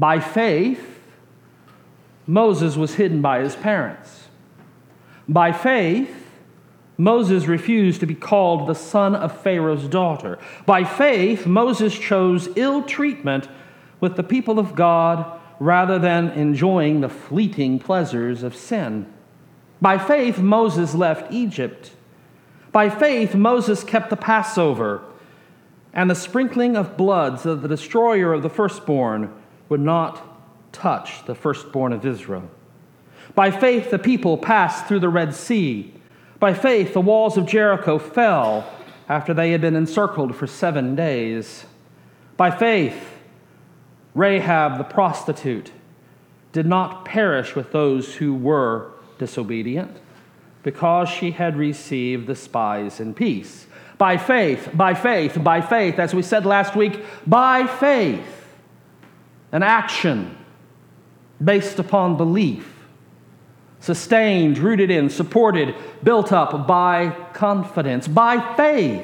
By faith, Moses was hidden by his parents. By faith, Moses refused to be called the son of Pharaoh's daughter. By faith, Moses chose ill treatment with the people of God rather than enjoying the fleeting pleasures of sin. By faith, Moses left Egypt. By faith, Moses kept the Passover and the sprinkling of blood so that the destroyer of the firstborn would not touch the firstborn of Israel. By faith, the people passed through the Red Sea. By faith, the walls of Jericho fell after they had been encircled for 7 days. By faith, Rahab the prostitute did not perish with those who were disobedient, because she had received the spies in peace. By faith, as we said last week, by faith, an action based upon belief, sustained, rooted in, supported, built up by confidence. By faith,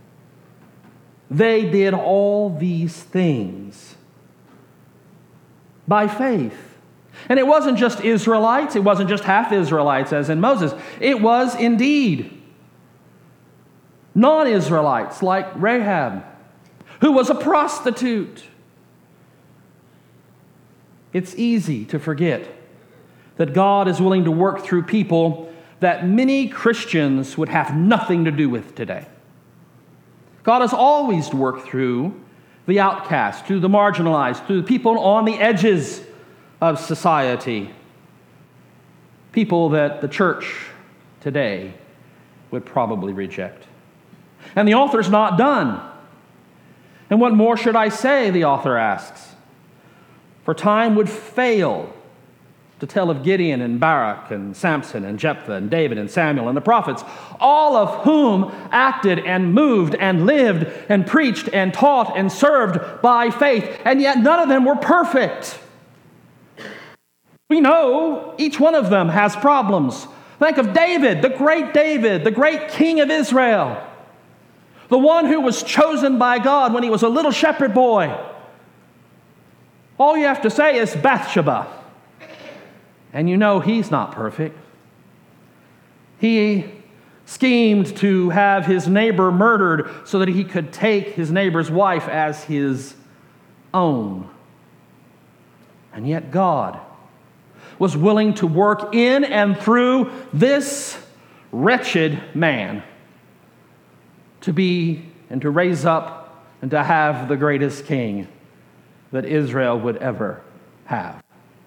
they did all these things. By faith. And it wasn't just Israelites, it wasn't just half Israelites as in Moses. It was indeed non-Israelites like Rahab, who was a prostitute. It's easy to forget that God is willing to work through people that many Christians would have nothing to do with today. God has always worked through the outcast, through the marginalized, through the people on the edges of society, people that the church today would probably reject. And the author's not done. And what more should I say, the author asks? For time would fail to tell of Gideon and Barak and Samson and Jephthah and David and Samuel and the prophets, all of whom acted and moved and lived and preached and taught and served by faith, and yet none of them were perfect. We know each one of them has problems. Think of David, the great king of Israel, the one who was chosen by God when he was a little shepherd boy. All you have to say is Bathsheba, and you know he's not perfect. He schemed to have his neighbor murdered so that he could take his neighbor's wife as his own. And yet God was willing to work in and through this wretched man to be and to raise up and to have the greatest king that Israel would ever have.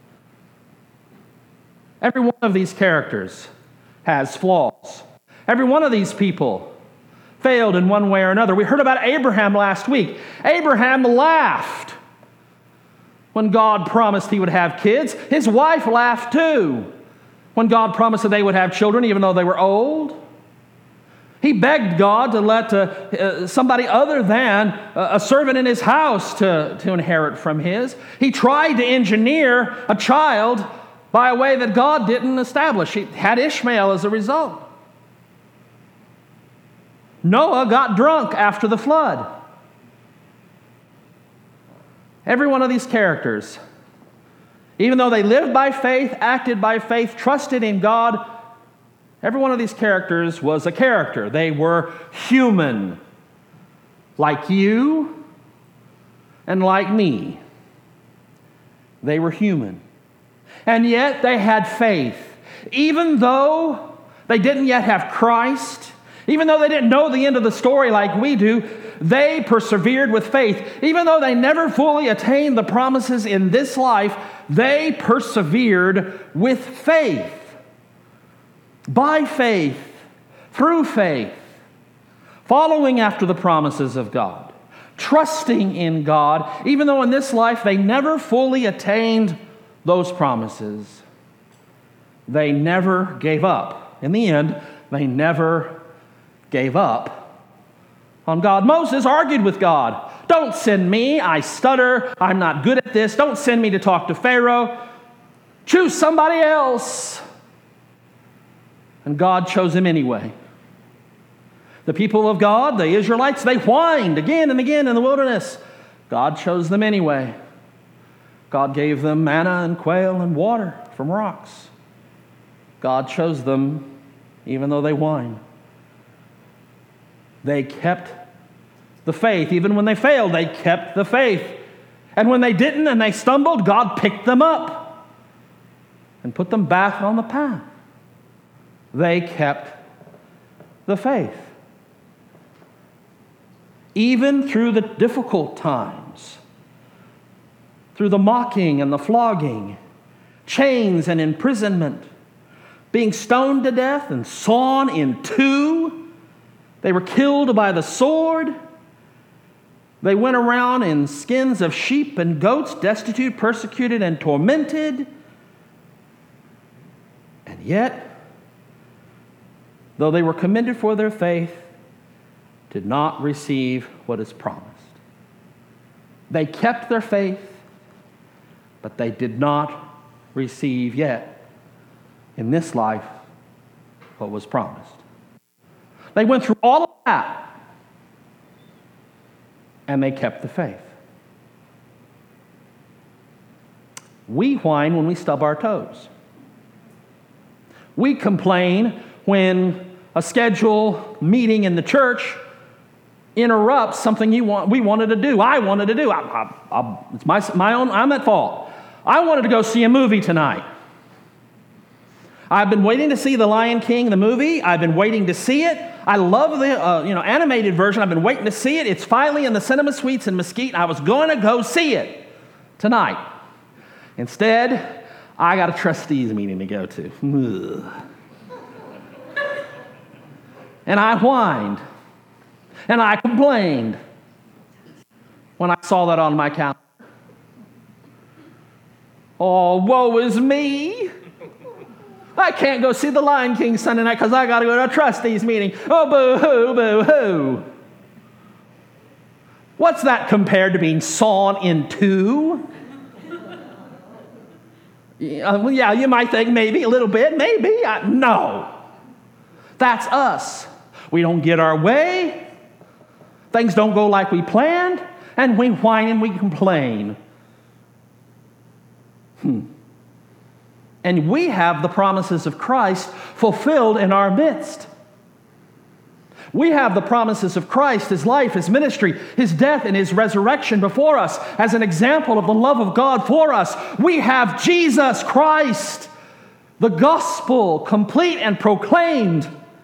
Every one of these characters has flaws. Every one of these people failed in one way or another. We heard about Abraham last week. Abraham laughed when God promised he would have kids. His wife laughed too when God promised that they would have children even though they were old. He begged God to let somebody other than a servant in his house to inherit from his. He tried to engineer a child by a way that God didn't establish. He had Ishmael as a result. Noah got drunk after the flood. Every one of these characters, even though they lived by faith, acted by faith, trusted in God, every one of these characters was a character. They were human, like you and like me. They were human. And yet they had faith. Even though they didn't yet have Christ, even though they didn't know the end of the story like we do, they persevered with faith. Even though they never fully attained the promises in this life, they persevered with faith. By faith, through faith, following after the promises of God, trusting in God, even though in this life they never fully attained those promises. They never gave up. In the end, they never gave up on God. Moses argued with God. Don't send me. I stutter. I'm not good at this. Don't send me to talk to Pharaoh. Choose somebody else. And God chose him anyway. The people of God, the Israelites, they whined again and again in the wilderness. God chose them anyway. God gave them manna and quail and water from rocks. God chose them even though they whined. They kept the faith. Even when they failed, they kept the faith. And when they didn't and they stumbled, God picked them up and put them back on the path. They kept the faith. Even through the difficult times, through the mocking and the flogging, chains and imprisonment, being stoned to death and sawn in two, they were killed by the sword. They went around in skins of sheep and goats, destitute, persecuted, and tormented. And yet, though they were commended for their faith, did not receive what is promised. They kept their faith, but they did not receive yet in this life what was promised. They went through all of that, and they kept the faith. We whine when we stub our toes. We complain when a scheduled meeting in the church interrupts something we wanted to do. I wanted to do. It's my own. I'm at fault. I wanted to go see a movie tonight. I've been waiting to see The Lion King, the movie. I've been waiting to see it. I love the animated version. I've been waiting to see it. It's finally in the Cinema Suites in Mesquite. I was going to go see it tonight. Instead, I got a trustees meeting to go to. Ugh. And I whined. And I complained when I saw that on my calendar. Oh, woe is me. I can't go see The Lion King Sunday night because I got to go to a trustees meeting. Oh, boo-hoo, boo-hoo. What's that compared to being sawn in two? Yeah, you might think maybe a little bit, maybe. No. That's us. We don't get our way. Things don't go like we planned, and we whine and we complain. And we have the promises of Christ fulfilled in our midst. We have the promises of Christ, His life, His ministry, His death, and His resurrection before us as an example of the love of God for us. We have Jesus Christ, the gospel complete and proclaimed,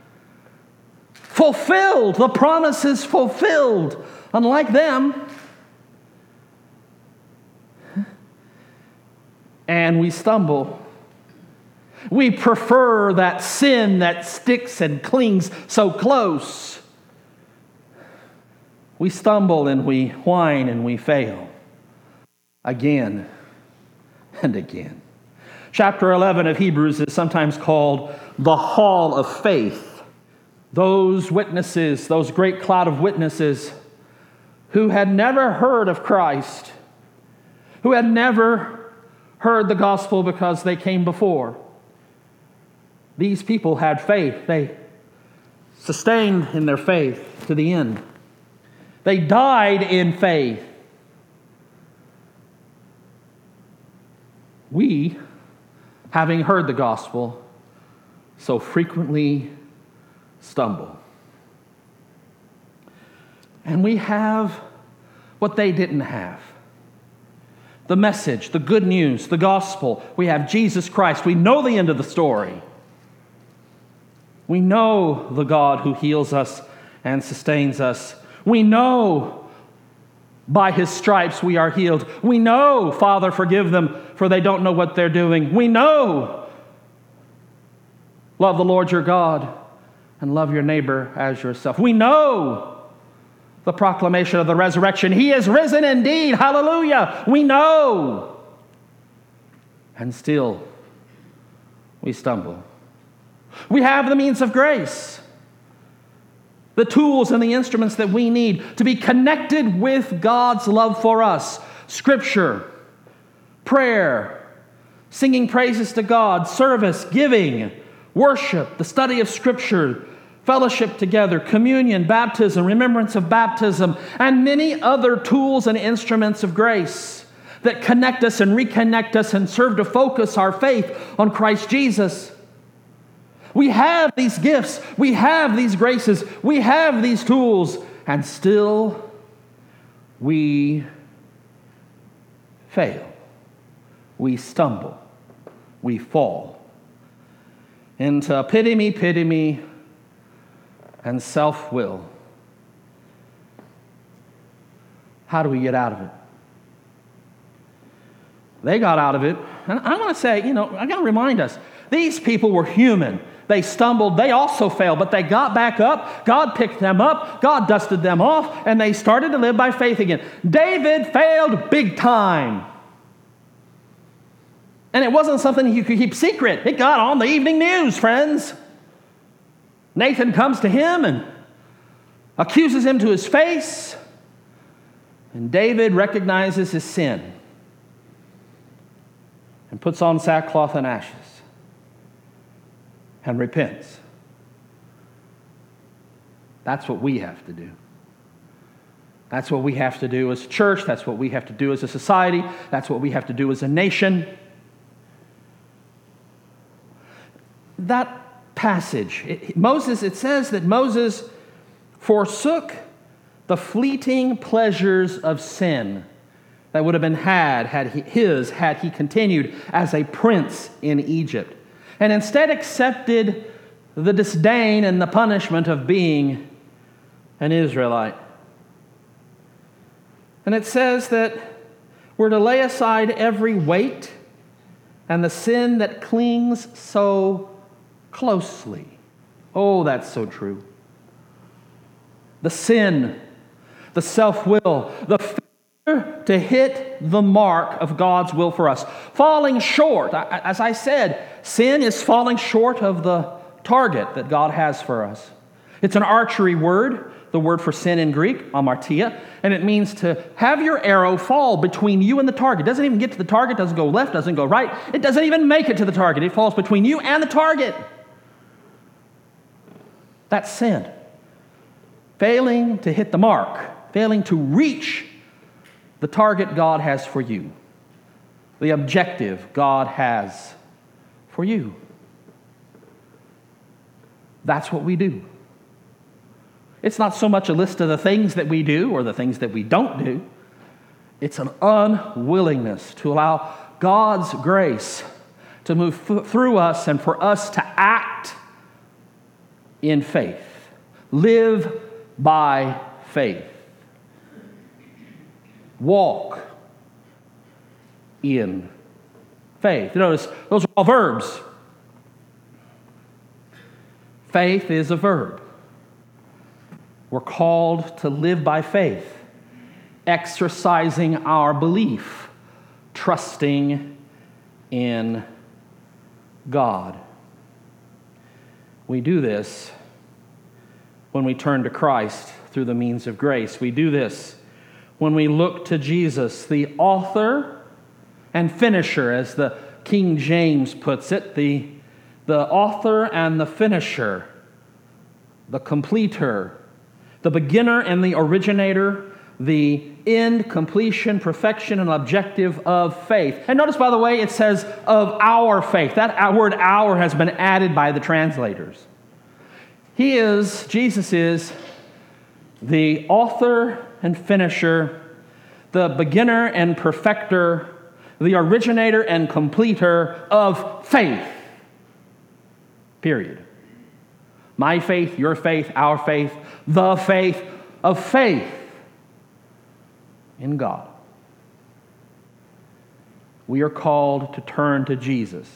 fulfilled, the promises fulfilled. Unlike them, and we stumble. We prefer that sin that sticks and clings so close. We stumble and we whine and we fail again and again. Chapter 11 of Hebrews is sometimes called the Hall of Faith. Those witnesses, those great cloud of witnesses who had never heard of Christ, who had never heard the gospel because they came before. These people had faith. They sustained in their faith to the end. They died in faith. We, having heard the gospel, so frequently stumble. And we have what they didn't have. The message, the good news, the gospel. We have Jesus Christ. We know the end of the story. We know the God who heals us and sustains us. We know by His stripes we are healed. We know, Father, forgive them, for they don't know what they're doing. We know, love the Lord your God and love your neighbor as yourself. We know the proclamation of the resurrection. He is risen indeed. Hallelujah. We know. And still, we stumble. We have the means of grace, the tools and the instruments that we need to be connected with God's love for us. Scripture, prayer, singing praises to God, service, giving, worship, the study of Scripture, fellowship together, communion, baptism, remembrance of baptism, and many other tools and instruments of grace that connect us and reconnect us and serve to focus our faith on Christ Jesus. We have these gifts, we have these graces, we have these tools, and still we fail. We stumble. We fall into pity me, and self-will. How do we get out of it? They got out of it. And I want to say, I got to remind us, these people were human. They stumbled. They also failed, but they got back up. God picked them up. God dusted them off, and they started to live by faith again. David failed big time. And it wasn't something you could keep secret. It got on the evening news, friends. Nathan comes to him and accuses him to his face. And David recognizes his sin and puts on sackcloth and ashes and repents. That's what we have to do. That's what we have to do as a church. That's what we have to do as a society. That's what we have to do as a nation. That passage, it says that Moses forsook the fleeting pleasures of sin that would have been had he continued as a prince in Egypt, and instead accepted the disdain and the punishment of being an Israelite. And it says that we're to lay aside every weight and the sin that clings so closely. Oh, that's so true. The sin, the self-will, the failure to hit the mark of God's will for us. Falling short. As I said, sin is falling short of the target that God has for us. It's an archery word, the word for sin in Greek, amartia, and it means to have your arrow fall between you and the target. It doesn't even get to the target, doesn't go left, doesn't go right. It doesn't even make it to the target. It falls between you and the target. That's sin. Failing to hit the mark, failing to reach the target God has for you, the objective God has for you. That's what we do. It's not so much a list of the things that we do or the things that we don't do. It's an unwillingness to allow God's grace to move through us and for us to act in faith. Live by faith. Walk in faith. Notice, those are all verbs. Faith is a verb. We're called to live by faith, exercising our belief, trusting in God. We do this when we turn to Christ through the means of grace. We do this when we look to Jesus, the author and finisher, as the King James puts it, the author and the finisher, the completer, the beginner and the originator, the end, completion, perfection, and objective of faith. And notice, by the way, it says of our faith. That word "our" has been added by the translators. Jesus is the author and finisher, the beginner and perfecter, the originator and completer of faith. Period. My faith, your faith, our faith, the faith of faith in God. We are called to turn to Jesus,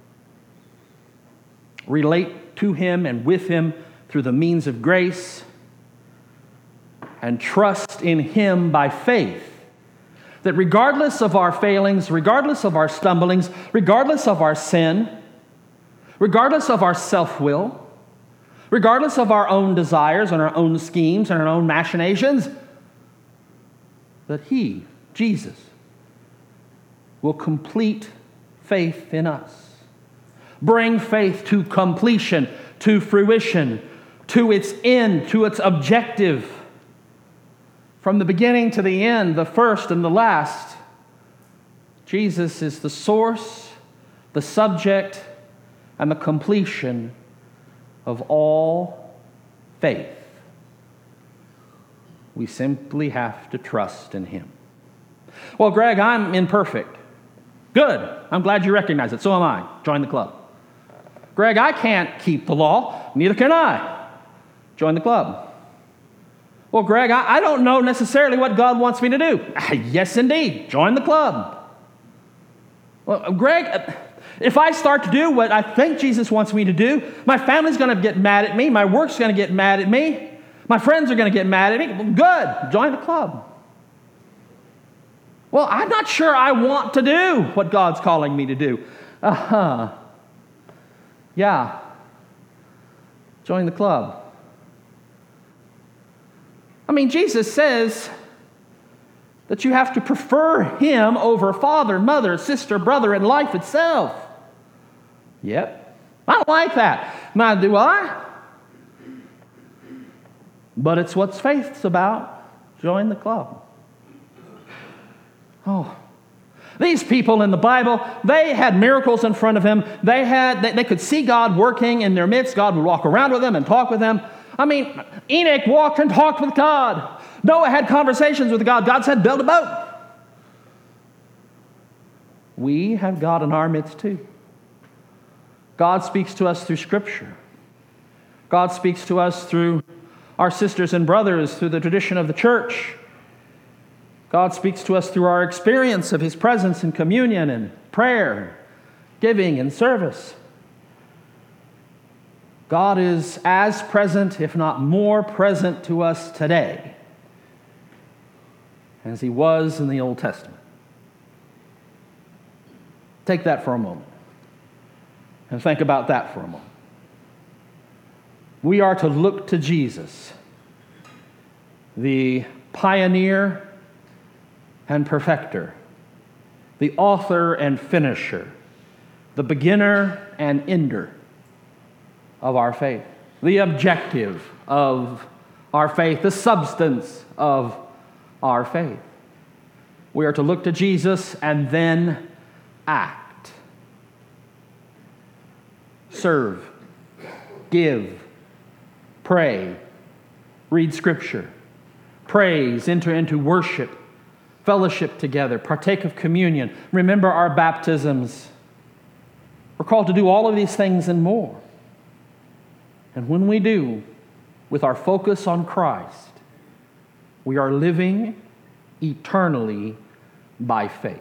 relate to Him and with Him through the means of grace, and trust in Him by faith, that regardless of our failings, regardless of our stumblings, regardless of our sin, regardless of our self-will, regardless of our own desires and our own schemes and our own machinations, that He, Jesus, will complete faith in us. Bring faith to completion, to fruition, to its end, to its objective. From the beginning to the end, the first and the last, Jesus is the source, the subject, and the completion of all faith. We simply have to trust in Him. Well, Greg, I'm imperfect. Good. I'm glad you recognize it. So am I. Join the club. Greg, I can't keep the law. Neither can I. Join the club. Well, Greg, I don't know necessarily what God wants me to do. Yes, indeed. Join the club. Well, Greg, if I start to do what I think Jesus wants me to do, my family's going to get mad at me. My work's going to get mad at me. My friends are going to get mad at me. Well, good. Join the club. Well, I'm not sure I want to do what God's calling me to do. Yeah. Join the club. I mean, Jesus says that you have to prefer Him over father, mother, sister, brother, and life itself. Yep. I don't like that. Now, do I? But it's what faith's about. Join the club. Oh. These people in the Bible, they had miracles in front of them. They could see God working in their midst. God would walk around with them and talk with them. I mean, Enoch walked and talked with God. Noah had conversations with God. God said, build a boat. We have God in our midst too. God speaks to us through Scripture. God speaks to us through our sisters and brothers, through the tradition of the church. God speaks to us through our experience of His presence in communion and prayer, giving and service. God is as present, if not more present to us today as He was in the Old Testament. Take that for a moment and think about that for a moment. We are to look to Jesus, the pioneer and perfecter, the author and finisher, the beginner and ender of our faith, the objective of our faith, the substance of our faith. We are to look to Jesus and then act. Serve, give, pray, read Scripture, praise, enter into worship, fellowship together, partake of communion, remember our baptisms. We're called to do all of these things and more. And when we do, with our focus on Christ, we are living eternally by faith.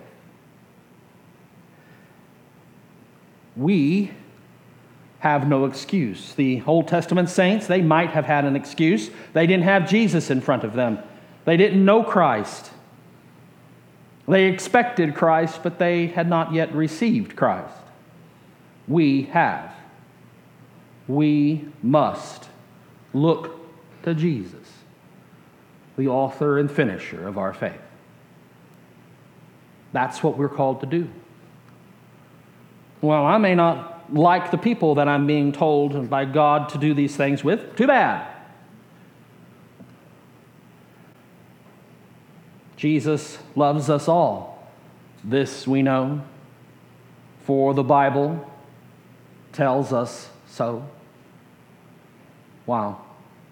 We have no excuse. The Old Testament saints, they might have had an excuse. They didn't have Jesus in front of them. They didn't know Christ. They expected Christ, but they had not yet received Christ. We have. We must look to Jesus, the author and finisher of our faith. That's what we're called to do. Well, I may not like the people that I'm being told by God to do these things with. Too bad. Jesus loves us all. This we know, for the Bible tells us so. Wow.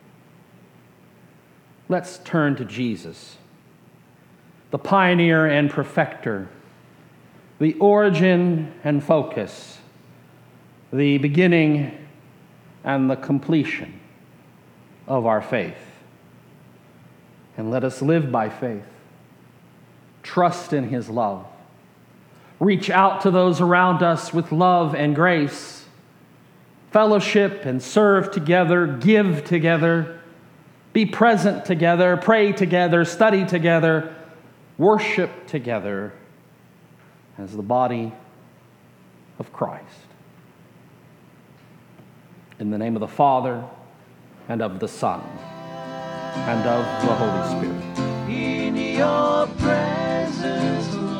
Let's turn to Jesus, the pioneer and perfecter, the origin and focus, the beginning and the completion of our faith. And let us live by faith, trust in His love, reach out to those around us with love and grace, fellowship and serve together, give together, be present together, pray together, study together, worship together as the body of Christ. In the name of the Father, and of the Son, and of the Holy Spirit. In your presence,